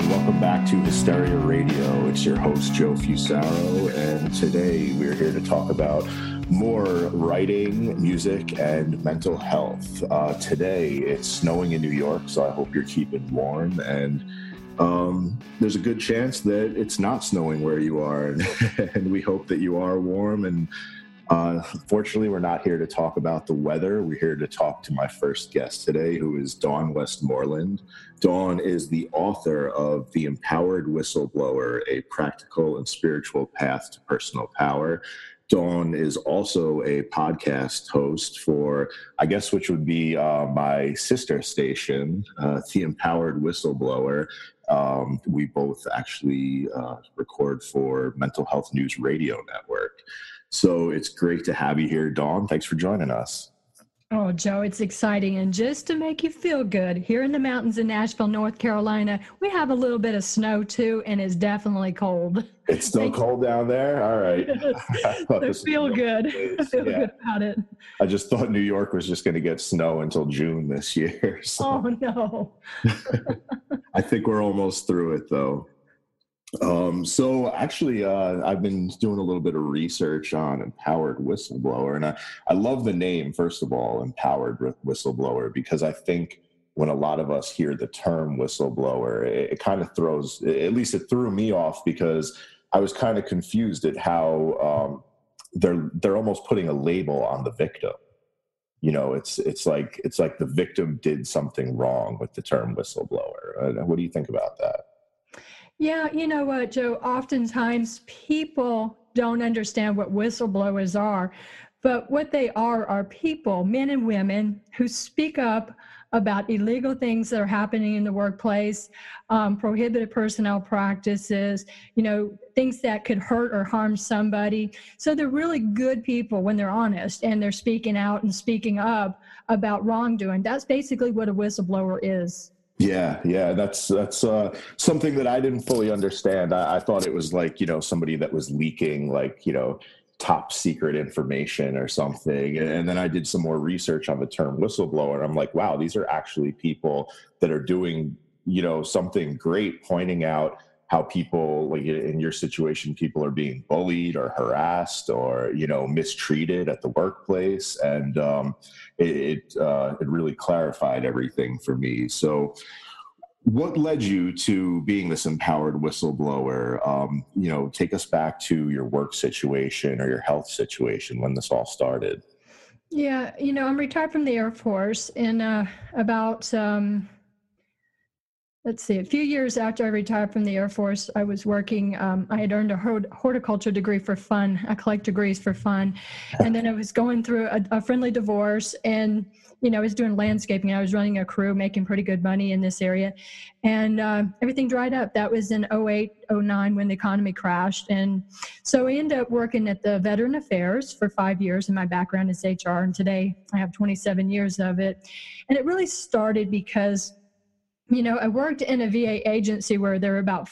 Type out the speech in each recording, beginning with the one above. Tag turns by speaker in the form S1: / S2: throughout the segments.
S1: Welcome back to Hysteria Radio. It's your host, Joe Fusaro, and today we're here to talk about more writing, music, and mental health. Today, it's snowing in New York, so I hope you're keeping warm, and there's a good chance that it's not snowing where you are, and we hope that you are warm. And fortunately, we're not here to talk about the weather. We're here to talk to my first guest today, who is Dawn Westmoreland. Dawn is the author of The Empowered Whistleblower, A Practical and Spiritual Path to Personal Power. Dawn is also a podcast host for, I guess, which would be my sister station, The Empowered Whistleblower. We both actually record for Mental Health News Radio Network. So it's great to have you here, Dawn. Thanks for joining us.
S2: Oh, Joe, it's exciting. And just to make you feel good, here in the mountains in Nashville, North Carolina, we have a little bit of snow too, and it's definitely cold.
S1: It's still cold down there? All right.
S2: So feel good. Feel good about it.
S1: I just thought New York was just going to get snow until June this year. So.
S2: Oh, no.
S1: I think we're almost through it, though. So actually, I've been doing a little bit of research on Empowered Whistleblower, and I love the name, first of all, Empowered Whistleblower, because I think when a lot of us hear the term whistleblower, it kind of throws, at least it threw me off, because I was kind of confused at how they're almost putting a label on the victim. You know, it's like the victim did something wrong with the term whistleblower. What do you think about that?
S2: Yeah, you know what, Joe, oftentimes people don't understand what whistleblowers are, but what they are people, men and women, who speak up about illegal things that are happening in the workplace, prohibited personnel practices, you know, things that could hurt or harm somebody. So they're really good people when they're honest and they're speaking out and speaking up about wrongdoing. That's basically what a whistleblower is.
S1: Yeah, that's something that I didn't fully understand. I thought it was like, you know, somebody that was leaking, like, you know, top secret information or something. And then I did some more research on the term whistleblower, and I'm like, wow, these are actually people that are doing, you know, something great, pointing out how people, like in your situation, people are being bullied or harassed or, you know, mistreated at the workplace. And it really clarified everything for me. So what led you to being this empowered whistleblower? You know, take us back to your work situation or your health situation when this all started.
S2: Yeah, you know, I'm retired from the Air Force, and about a few years after I retired from the Air Force, I was working, I had earned a horticulture degree for fun. I collect degrees for fun. And then I was going through a friendly divorce, and, you know, I was doing landscaping. I was running a crew, making pretty good money in this area. And everything dried up. That was in 2008, 2009 when the economy crashed. And so I ended up working at the Veteran Affairs for 5 years, and my background is HR. And today I have 27 years of it. And it really started because, you know, I worked in a VA agency where there were about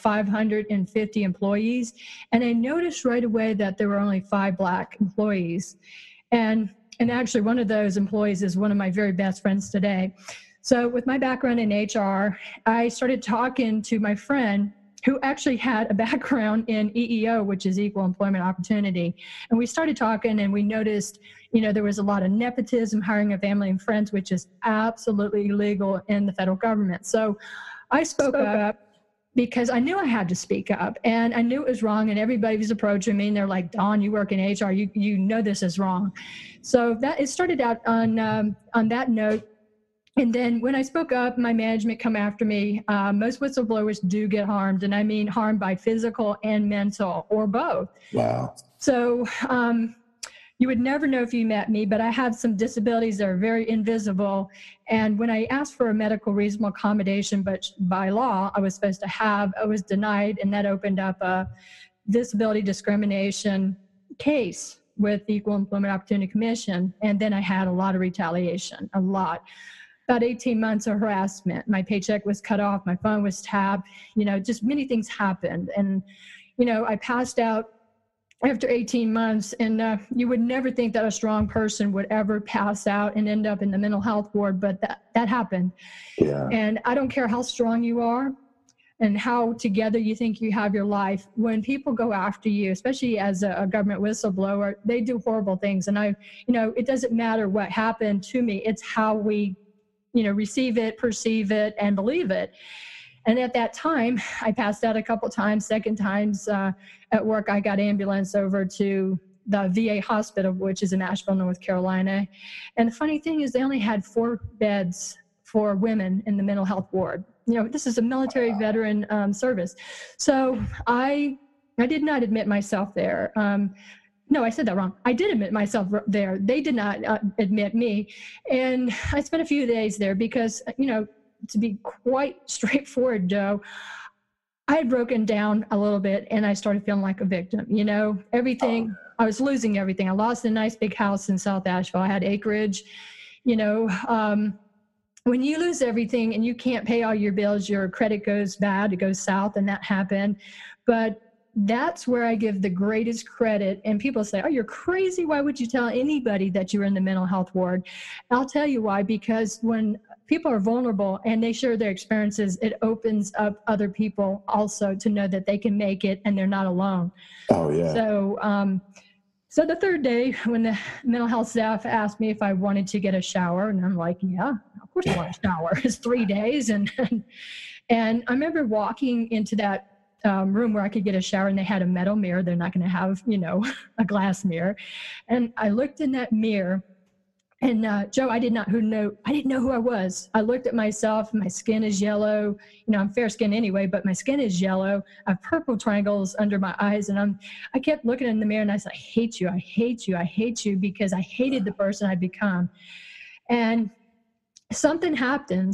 S2: 550 employees, and I noticed right away that there were only 5 Black employees. And actually one of those employees is one of my very best friends today. So with my background in HR, I started talking to my friend who actually had a background in EEO, which is Equal Employment Opportunity. And we started talking, and we noticed, you know, there was a lot of nepotism, hiring of family and friends, which is absolutely illegal in the federal government. So I spoke up because I knew I had to speak up, and I knew it was wrong, and everybody was approaching me, and they're like, Dawn, you work in HR, you know this is wrong. So it started out on that note. And then when I spoke up, my management come after me. Most whistleblowers do get harmed, and I mean harmed by physical and mental, or both.
S1: Wow. So
S2: you would never know if you met me, but I have some disabilities that are very invisible. And when I asked for a medical reasonable accommodation, but by law I was supposed to have, I was denied, and that opened up a disability discrimination case with the Equal Employment Opportunity Commission. And then I had a lot of retaliation, a lot. About 18 months of harassment. My paycheck was cut off. My phone was tapped. You know, just many things happened. And, you know, I passed out after 18 months, and you would never think that a strong person would ever pass out and end up in the mental health ward, but that happened.
S1: Yeah.
S2: And I don't care how strong you are. and how together you think you have your life. When people go after you, especially as a government whistleblower, they do horrible things. And it doesn't matter what happened to me. It's how we, receive it, perceive it, and believe it. And at that time, I passed out a couple times. Second times at work, I got ambulance over to the VA hospital, which is in Asheville, North Carolina. And the funny thing is they only had 4 beds for women in the mental health ward. This is a military veteran service. So I did not admit myself there. No, I said that wrong. I did admit myself there. They did not admit me. And I spent a few days there because, to be quite straightforward, Joe, I had broken down a little bit and I started feeling like a victim. Everything, I was losing everything. I lost a nice big house in South Asheville. I had acreage. When you lose everything and you can't pay all your bills, your credit goes bad, it goes south, and that happened. But that's where I give the greatest credit. And people say, oh, you're crazy. Why would you tell anybody that you were in the mental health ward? I'll tell you why, because when people are vulnerable and they share their experiences, it opens up other people also to know that they can make it and they're not alone.
S1: Oh, yeah.
S2: So the third day when the mental health staff asked me if I wanted to get a shower, and I'm like, yeah, of course I want a shower. It's 3 days. And I remember walking into that room where I could get a shower, and they had a metal mirror. They're not going to have, a glass mirror. And I looked in that mirror, and Joe, I didn't know who I was. I looked at myself. My skin is yellow. I'm fair skinned anyway, but my skin is yellow. I have purple triangles under my eyes, and I kept looking in the mirror, and I said, I hate you. I hate you. I hate you, because I hated the person I'd become. And something happened,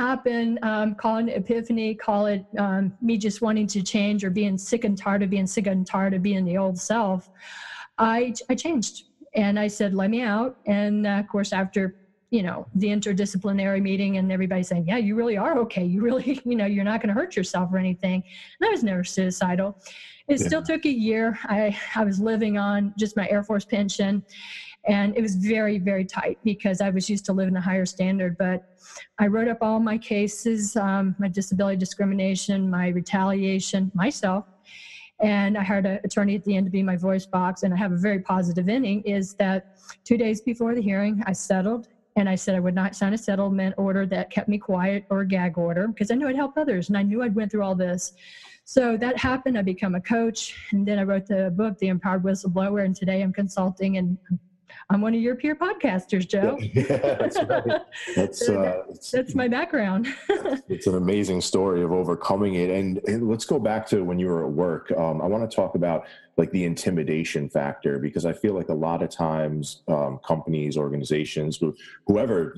S2: call it epiphany, call it me just wanting to change, or being sick and tired of being the old self. I changed, and I said, let me out. And of course, after, the interdisciplinary meeting and everybody saying, yeah, you really are okay. You really, you're not going to hurt yourself or anything. And I was never suicidal. It still took a year. I was living on just my Air Force pension. And it was very, very tight because I was used to living a higher standard. But I wrote up all my cases, my disability discrimination, my retaliation, myself. And I hired an attorney at the end to be my voice box. And I have a very positive ending, is that 2 days before the hearing, I settled. And I said I would not sign a settlement order that kept me quiet, or a gag order, because I knew I'd help others. And I knew I'd went through all this. So that happened. I became a coach. And then I wrote the book, The Empowered Whistleblower. And today I'm consulting, and I'm one of your peer podcasters, Joe.
S1: Yeah, that's right.
S2: That's my background.
S1: It's an amazing story of overcoming it. And let's go back to when you were at work. I want to talk about like the intimidation factor, because I feel like a lot of times companies, organizations, whoever,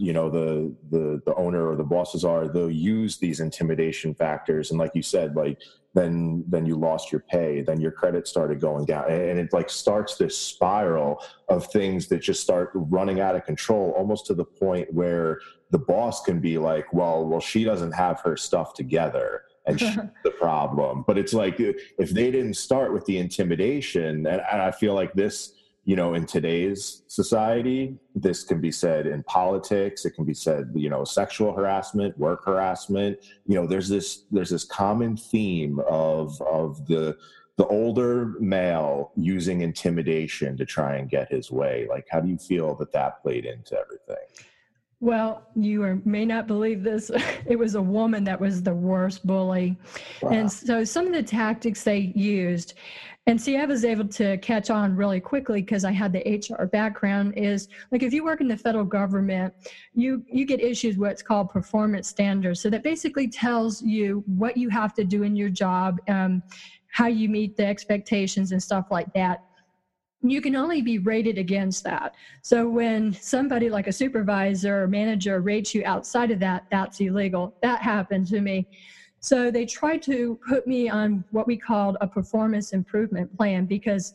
S1: the owner or the bosses are, they'll use these intimidation factors. And like you said, like, then you lost your pay, then your credit started going down, and it like starts this spiral of things that just start running out of control, almost to the point where the boss can be like, well, she doesn't have her stuff together, and she's the problem. But it's like, if they didn't start with the intimidation, and I feel like this, in today's society, this can be said in politics, it can be said, sexual harassment, work harassment, there's this common theme of the older male using intimidation to try and get his way. Like, how do you feel that played into everything?
S2: Well, you may not believe this. It was a woman that was the worst bully. Wow. And so some of the tactics they used, and see, I was able to catch on really quickly because I had the HR background, is like, if you work in the federal government, you get issued what's called performance standards. So that basically tells you what you have to do in your job, how you meet the expectations and stuff like that. You can only be rated against that. So when somebody like a supervisor or manager rates you outside of that, that's illegal. That happened to me. So they tried to put me on what we called a performance improvement plan, because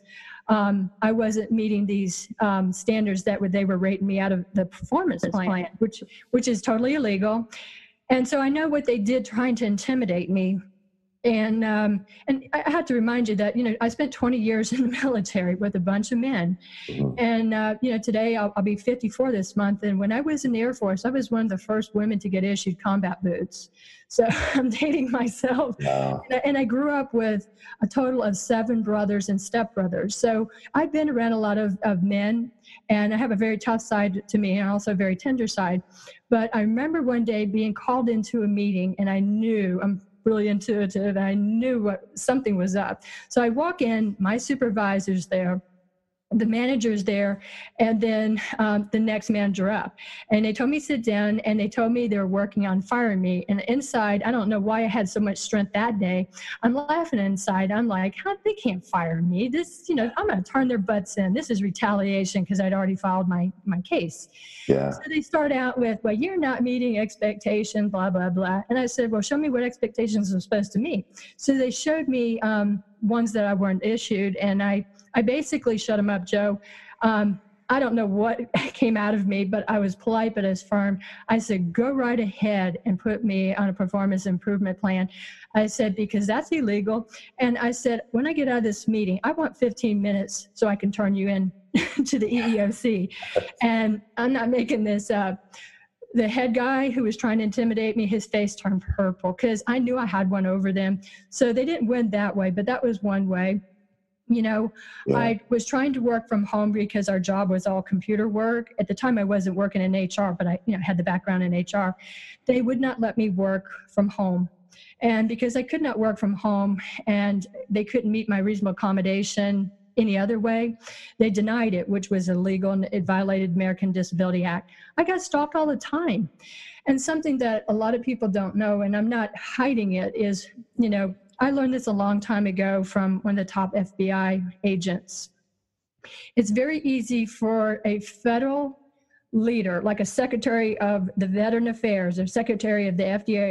S2: I wasn't meeting these standards that they were rating me out of the performance plan, which is totally illegal. And so I know what they did trying to intimidate me And I have to remind you that, I spent 20 years in the military with a bunch of men.
S1: Mhm.
S2: And, today I'll be 54 this month. And when I was in the Air Force, I was one of the first women to get issued combat boots. So I'm dating myself.
S1: Wow.
S2: And I grew up with a total of 7 brothers and stepbrothers. So I've been around a lot of men, and I have a very tough side to me and also a very tender side. But I remember one day being called into a meeting, and I knew I'm really intuitive. I knew something was up. So I walk in, my supervisor's there, the manager's there, and then the next manager up. And they told me to sit down, and they told me they were working on firing me. And inside, I don't know why I had so much strength that day. I'm laughing inside. I'm like, they can't fire me. This, I'm going to turn their butts in. This is retaliation because I'd already filed my case.
S1: Yeah.
S2: So they start out with, well, you're not meeting expectation, blah, blah, blah. And I said, well, show me what expectations I'm supposed to meet. So they showed me ones that I weren't issued, and I basically shut them up, Joe. I don't know what came out of me, but I was polite but as firm. I said, go right ahead and put me on a performance improvement plan. I said, because that's illegal. And I said, when I get out of this meeting, I want 15 minutes so I can turn you in to the EEOC. And I'm not making this up. The head guy who was trying to intimidate me, his face turned purple because I knew I had one over them. So they didn't win that way, but that was one way.
S1: Yeah.
S2: I was trying to work from home because our job was all computer work. At the time, I wasn't working in HR, but I had the background in HR. They would not let me work from home. And because I could not work from home and they couldn't meet my reasonable accommodation any other way, they denied it, which was illegal, and it violated American Disability Act. I got stalked all the time. And something that a lot of people don't know, and I'm not hiding it, is, I learned this a long time ago from one of the top FBI agents. It's very easy for a federal leader, like a secretary of the Veteran Affairs or secretary of the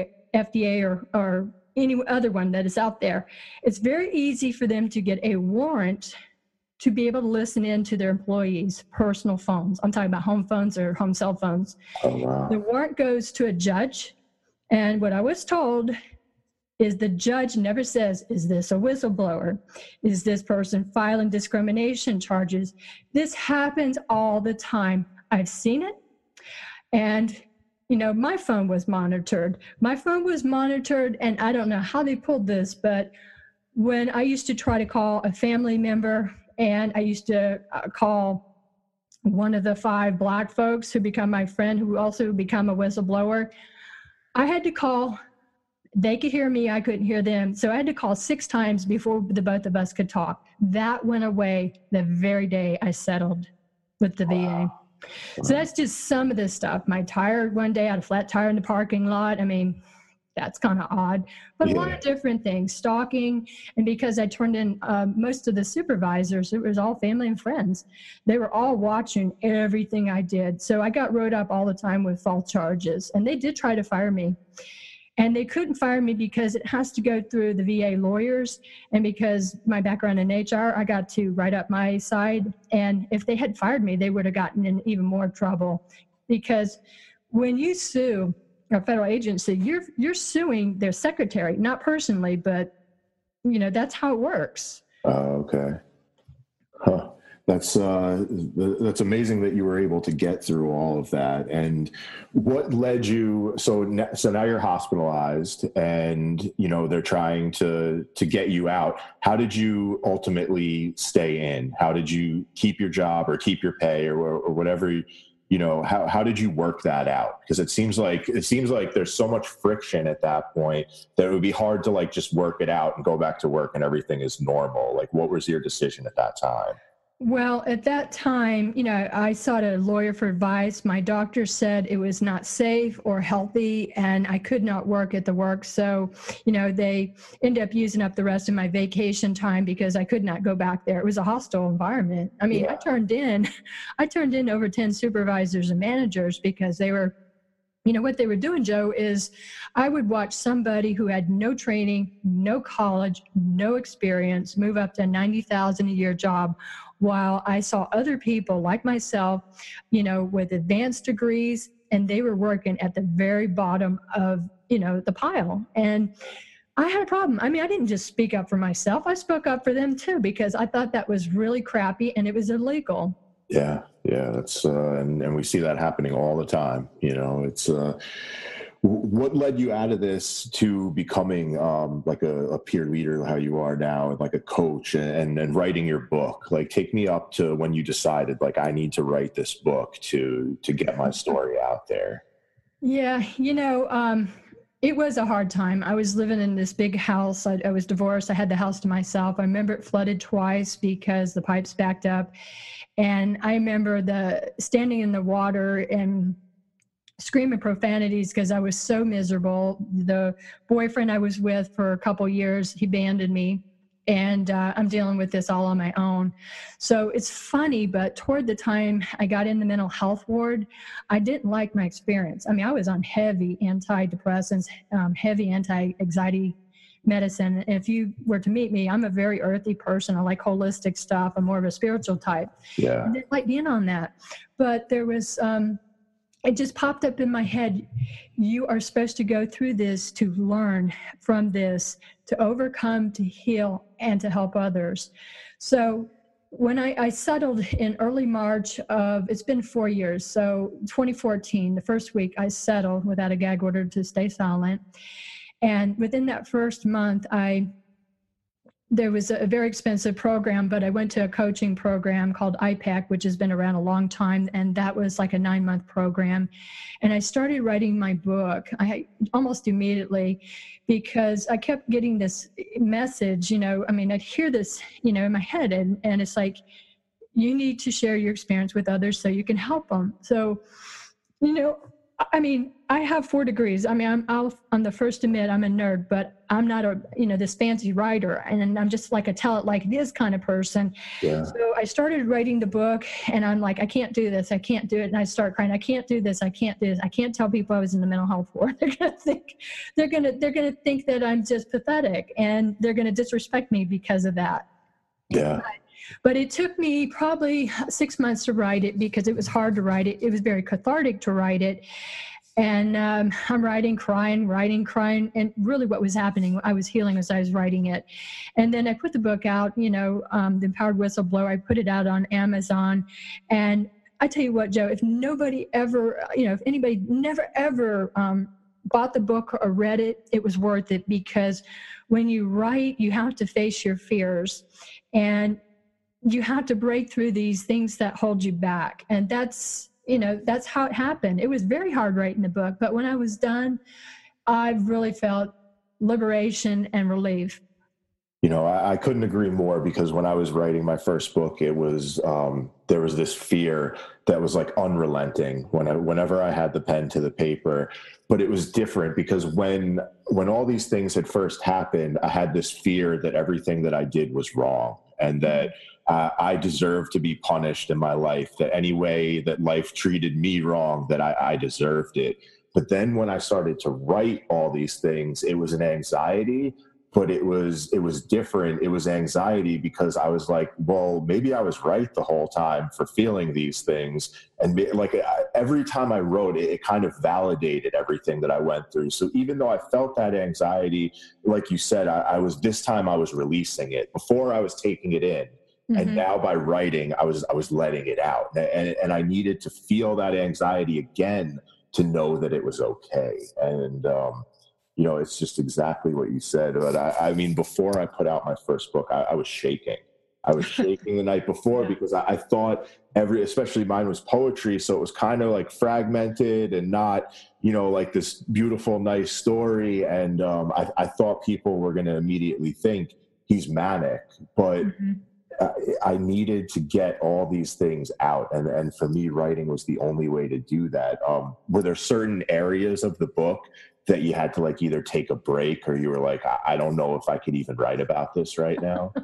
S2: FDA or any other one that is out there. It's very easy for them to get a warrant to be able to listen in to their employees' personal phones. I'm talking about home phones or home cell phones.
S1: Oh, wow.
S2: The warrant goes to a judge, and what I was told is the judge never says, is this a whistleblower? Is this person filing discrimination charges? This happens all the time. I've seen it. And, my phone was monitored. My phone was monitored, and I don't know how they pulled this, but when I used to try to call a family member, and I used to call one of the 5 Black folks who become my friend, who also become a whistleblower, I had to call. They could hear me, I couldn't hear them. So I had to call 6 times before the both of us could talk. That went away the very day I settled with the VA. So that's just some of the stuff. My tire one day, I had a flat tire in the parking lot. I mean, that's kind of odd, but a lot of different things, stalking. And because I turned in most of the supervisors, it was all family and friends. They were all watching everything I did. So I got wrote up all the time with false charges, and they did try to fire me. And they couldn't fire me because it has to go through the VA lawyers. And because my background in HR, I got to write up my side. And if they had fired me, they would have gotten in even more trouble. Because when you sue a federal agency, you're suing their secretary, not personally, but, that's how it works.
S1: Okay. Huh. That's amazing that you were able to get through all of that. And what led you? So now you're hospitalized, and they're trying to get you out. How did you ultimately stay in? How did you keep your job or keep your pay or whatever? How did you work that out? Because it seems like there's so much friction at that point that it would be hard to just work it out and go back to work and everything is normal. What was your decision at that time?
S2: Well, at that time, I sought a lawyer for advice. My doctor said it was not safe or healthy, and I could not work at the work. So, they ended up using up the rest of my vacation time because I could not go back there. It was a hostile environment. I mean, I turned in over 10 supervisors and managers because they were, what they were doing, Joe, is I would watch somebody who had no training, no college, no experience move up to a $90,000 a year job, while I saw other people like myself, with advanced degrees, and they were working at the very bottom of, the pile. And I had a problem. I mean, I didn't just speak up for myself. I spoke up for them too, because I thought that was really crappy and it was illegal.
S1: Yeah, yeah, that's and we see that happening all the time. You know, it's what led you out of this to becoming like a peer leader, how you are now, and like a coach, and writing your book? Like, take me up to when you decided, like, I need to write this book to get my story out there.
S2: Yeah, it was a hard time. I was living in this big house. I was divorced. I had the house to myself. I remember it flooded twice because the pipes backed up. And I remember standing in the water and screaming profanities because I was so miserable. The boyfriend I was with for a couple years, he abandoned me. And I'm dealing with this all on my own. So it's funny, but toward the time I got in the mental health ward, I didn't like my experience. I mean, I was on heavy antidepressants, heavy anti-anxiety medicine. If you were to meet me, I'm a very earthy person. I like holistic stuff. I'm more of a spiritual type.
S1: Yeah.
S2: I didn't like being on that. But there was... it just popped up in my head. You are supposed to go through this to learn from this, to overcome, to heal, and to help others. So when I settled in early March it's been 4 years, so 2014, the first week, I settled without a gag order to stay silent. And within that first month, there was a very expensive program, but I went to a coaching program called IPAC, which has been around a long time, and that was like a 9-month program. And I started writing my book almost immediately because I kept getting this message, I'd hear this, in my head, and it's like, you need to share your experience with others so you can help them. So, I have 4 degrees. I'm the first to admit I'm a nerd, but I'm not this fancy writer, and I'm just like a tell it like it is kind of person.
S1: Yeah.
S2: So I started writing the book, and I'm like, I can't do this. I can't do it. And I start crying. I can't do this. I can't do this. I can't tell people I was in the mental health ward. They're going to think that I'm just pathetic, and they're going to disrespect me because of that.
S1: Yeah.
S2: But it took me probably 6 months to write it because it was hard to write it. It was very cathartic to write it. And I'm writing, crying. And really what was happening, I was healing as I was writing it. And then I put the book out, The Empowered Whistleblower. I put it out on Amazon. And I tell you what, Joe, if nobody ever, if anybody never ever bought the book or read it, it was worth it, because when you write, you have to face your fears. And you have to break through these things that hold you back. And that's how it happened. It was very hard writing the book, but when I was done, I really felt liberation and relief.
S1: I couldn't agree more, because when I was writing my first book, it was, there was this fear that was like unrelenting whenever I had the pen to the paper. But it was different because when all these things had first happened, I had this fear that everything that I did was wrong, and that I deserved to be punished in my life, that any way that life treated me wrong, that I deserved it. But then when I started to write all these things, it was an anxiety, but it was different. It was anxiety because I was like, well, maybe I was right the whole time for feeling these things. And every time I wrote it, it kind of validated everything that I went through. So even though I felt that anxiety, like you said, I was releasing it. Before, I was taking it in. Mm-hmm. And now by writing, I was letting it out. And I needed to feel that anxiety again to know that it was okay. And, it's just exactly what you said. But I mean, before I put out my first book, I was shaking. I was shaking the night before because I thought especially mine was poetry. So it was kind of like fragmented and not, like this beautiful, nice story. And I thought people were going to immediately think he's manic, but mm-hmm. I needed to get all these things out. And for me, writing was the only way to do that. Were there certain areas of the book that you had to like either take a break, or you were like, I don't know if I could even write about this right now?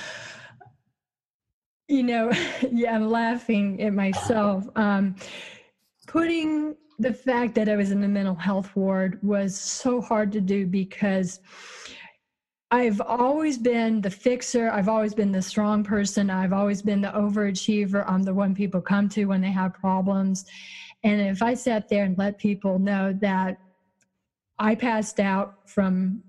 S2: Yeah, I'm laughing at myself. Putting the fact that I was in the mental health ward was so hard to do, because I've always been the fixer. I've always been the strong person. I've always been the overachiever. I'm the one people come to when they have problems. And if I sat there and let people know that I passed out from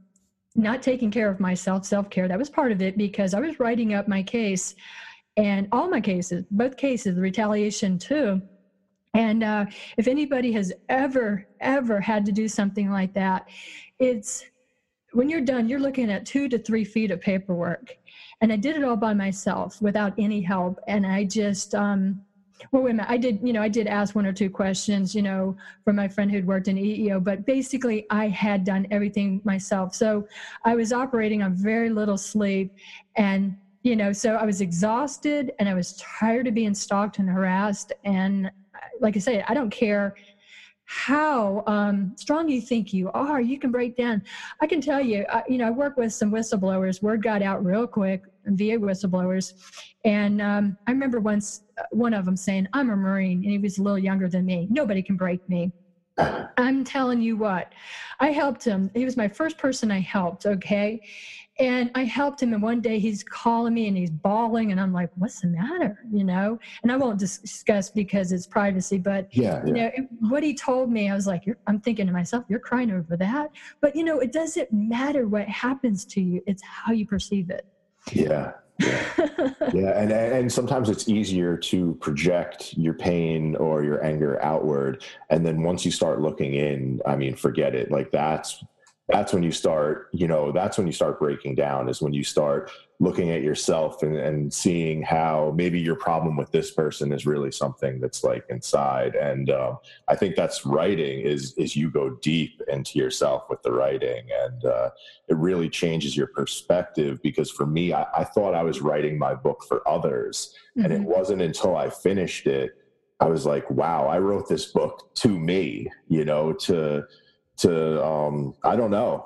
S2: not taking care of myself, self-care, that was part of it, because I was writing up my case, and all my cases, both cases, the retaliation too. And if anybody has ever had to do something like that, it's when you're done, you're looking at 2 to 3 feet of paperwork. And I did it all by myself without any help. And I just, well, wait a minute. I did ask 1 or 2 questions, from my friend who'd worked in EEO, but basically I had done everything myself. So I was operating on very little sleep, and, so I was exhausted, and I was tired of being stalked and harassed. And like I say, I don't care how strong you think you are, you can break down. I can tell you, I work with some whistleblowers. Word got out real quick, VA whistleblowers. And I remember once one of them saying, I'm a Marine, and he was a little younger than me. Nobody can break me. I'm telling you what, I helped him. He was my first person I helped, okay? And I helped him, and one day he's calling me and he's bawling, and I'm like, what's the matter, And I won't discuss because it's privacy, but, what he told me, I was like, I'm thinking to myself, you're crying over that? But, it doesn't matter what happens to you. It's how you perceive it.
S1: Yeah. Yeah. And sometimes it's easier to project your pain or your anger outward. And then once you start looking in, forget it. Like that's when you start, that's when you start breaking down, is when you start looking at yourself and seeing how maybe your problem with this person is really something that's like inside. And I think that's writing is you go deep into yourself with the writing, and it really changes your perspective. Because for me, I thought I was writing my book for others. Mm-hmm. And it wasn't until I finished it, I was like, wow, I wrote this book to me, I don't know,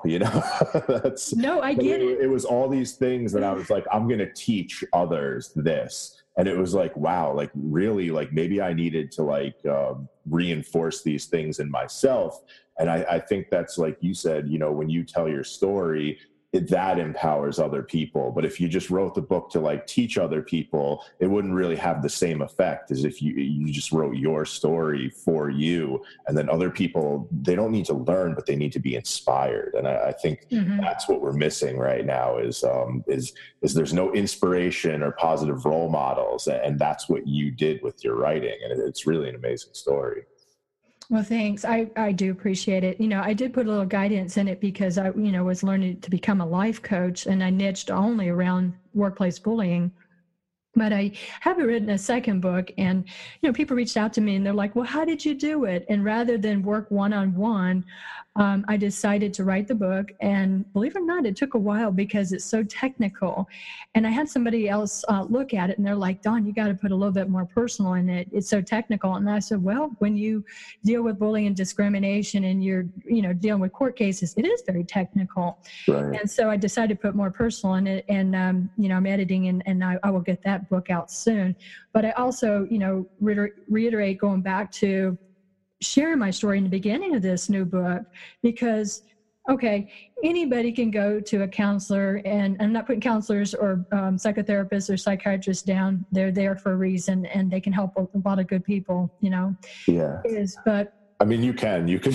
S2: No, I get it.
S1: It was all these things that I was like, I'm going to teach others this. And it was like, wow, like really, like maybe I needed to reinforce these things in myself. And I think that's, like you said, when you tell your story, that empowers other people. But if you just wrote the book to teach other people, it wouldn't really have the same effect as if you just wrote your story for you. And then other people, they don't need to learn, but they need to be inspired. And I think that's what we're missing right now is there's no inspiration or positive role models. And that's what you did with your writing. And it's really an amazing story.
S2: Well, thanks. I do appreciate it. I did put a little guidance in it because I, was learning to become a life coach, and I niched only around workplace bullying. But I haven't written a second book, and, people reached out to me and they're like, well, how did you do it? And rather than work one-on-one, I decided to write the book. And believe it or not, it took a while because it's so technical. And I had somebody else look at it, and they're like, Dawn, you got to put a little bit more personal in it. It's so technical. And I said, well, when you deal with bullying and discrimination and you're, dealing with court cases, it is very technical. Right. And so I decided to put more personal in it. And, I'm editing, and I will get that book out soon. But I also, reiterate going back to sharing my story in the beginning of this new book, because, okay, anybody can go to a counselor, and I'm not putting counselors or psychotherapists or psychiatrists down. They're there for a reason, and they can help a lot of good people,
S1: Yeah.
S2: But
S1: you can yeah.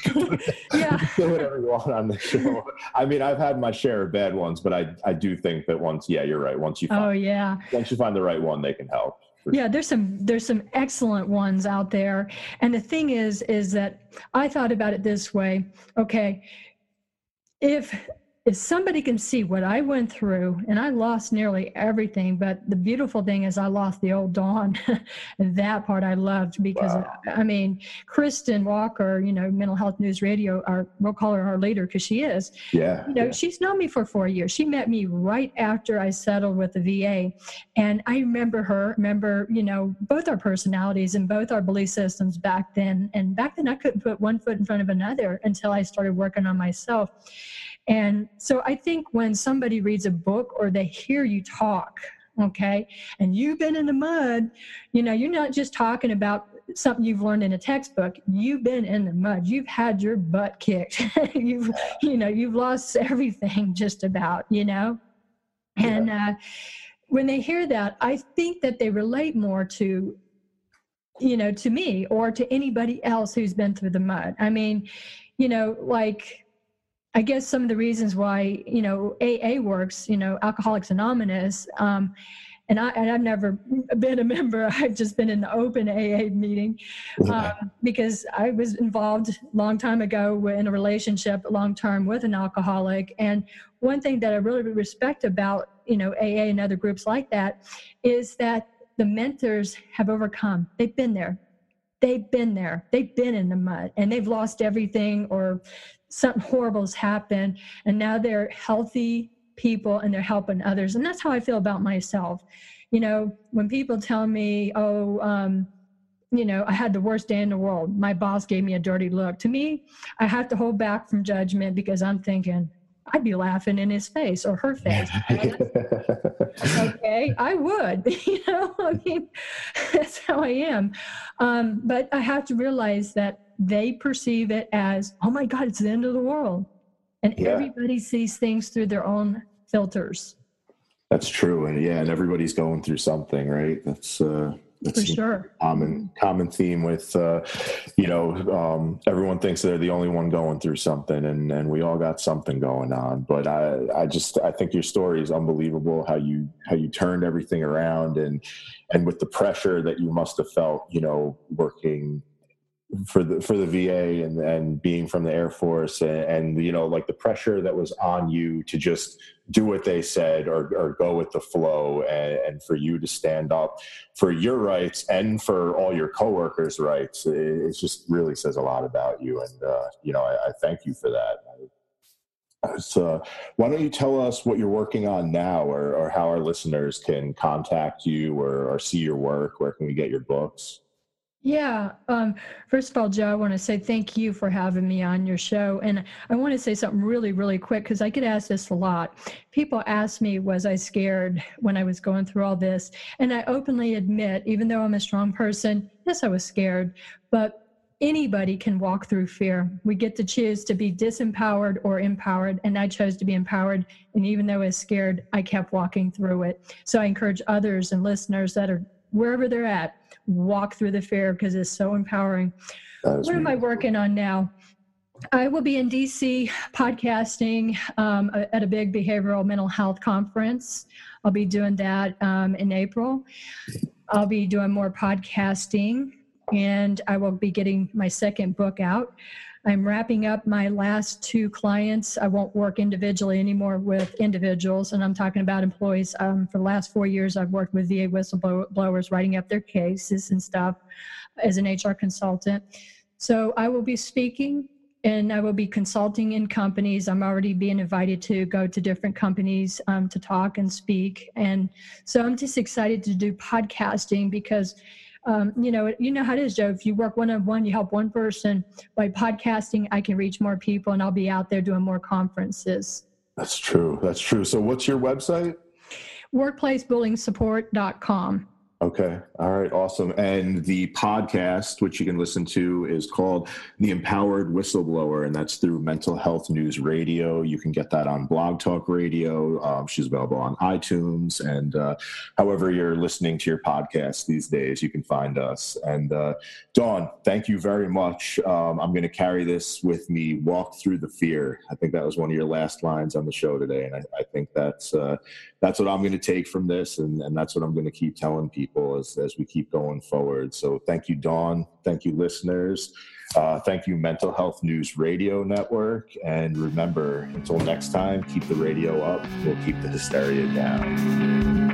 S1: Do whatever you want on the show. I've had my share of bad ones, but I do think that you're right. Once you find the right one, they can help.
S2: Yeah, there's some excellent ones out there. And the thing is that I thought about it this way. Okay, if somebody can see what I went through, and I lost nearly everything, but the beautiful thing is I lost the old Dawn. That part I loved because, wow. Kristen Walker, Mental Health News Radio, we'll call her our leader because she is.
S1: Yeah.
S2: She's known me for 4 years. She met me right after I settled with the VA. And I remember both our personalities and both our belief systems back then. And back then I couldn't put one foot in front of another until I started working on myself. And so I think when somebody reads a book or they hear you talk, okay, and you've been in the mud, you're not just talking about something you've learned in a textbook. You've been in the mud. You've had your butt kicked. You've lost everything just about, And when they hear that, I think that they relate more to me or to anybody else who's been through the mud. I guess some of the reasons why, AA works, Alcoholics Anonymous, and I've never been a member. I've just been in the open AA meeting because I was involved a long time ago in a relationship long-term with an alcoholic. And one thing that I really respect about, AA and other groups like that is that the mentors have overcome. They've been there. They've been in the mud, and they've lost everything, or something horrible has happened, and now they're healthy people and they're helping others. And that's how I feel about myself. When people tell me, I had the worst day in the world, my boss gave me a dirty look, to me, I have to hold back from judgment, because I'm thinking, I'd be laughing in his face or her face. Okay, I would, that's how I am. But I have to realize that they perceive it as, oh my God, it's the end of the world. And everybody sees things through their own filters.
S1: That's true. And everybody's going through something, right? That's for sure. Common theme with, everyone thinks they're the only one going through something, and we all got something going on. But I think your story is unbelievable, how you turned everything around, and with the pressure that you must have felt, working for the VA and being from the Air Force, and like the pressure that was on you to just do what they said or go with the flow, and for you to stand up for your rights and for all your coworkers' rights. It just really says a lot about you, and I thank you for that. So why don't you tell us what you're working on now, or how our listeners can contact you or see your work? Where can we get your books?
S2: Yeah. First of all, Joe, I want to say thank you for having me on your show. And I want to say something really, really quick, because I get asked this a lot. People ask me, was I scared when I was going through all this? And I openly admit, even though I'm a strong person, yes, I was scared. But anybody can walk through fear. We get to choose to be disempowered or empowered. And I chose to be empowered. And even though I was scared, I kept walking through it. So I encourage others and listeners that are wherever they're at, walk through the fear, because it's so empowering. What am I working on now? I will be in DC podcasting at a big behavioral mental health conference. I'll be doing that in April. I'll be doing more podcasting, and I will be getting my second book out. I'm wrapping up my last 2 clients. I won't work individually anymore with individuals, and I'm talking about employees. For the last 4 years, I've worked with VA whistleblowers, writing up their cases and stuff as an HR consultant. So I will be speaking, and I will be consulting in companies. I'm already being invited to go to different companies to talk and speak. And so I'm just excited to do podcasting, because you know how it is, Joe. If you work one-on-one, you help one person. By podcasting, I can reach more people, and I'll be out there doing more conferences.
S1: That's true. So what's your website?
S2: workplacebullyingsupport.com.
S1: Okay. All right. Awesome. And the podcast, which you can listen to, is called The Empowered Whistleblower, and that's through Mental Health News Radio. You can get that on Blog Talk Radio. She's available on iTunes, and however you're listening to your podcast these days, you can find us. And Dawn, thank you very much. I'm going to carry this with me. Walk through the fear. I think that was one of your last lines on the show today, and I think that's what I'm going to take from this, and that's what I'm going to keep telling people as we keep going forward. So thank you, Dawn. Thank you, listeners. Thank you, Mental Health News Radio Network. And remember, until next time, keep the radio up. We'll keep the hysteria down.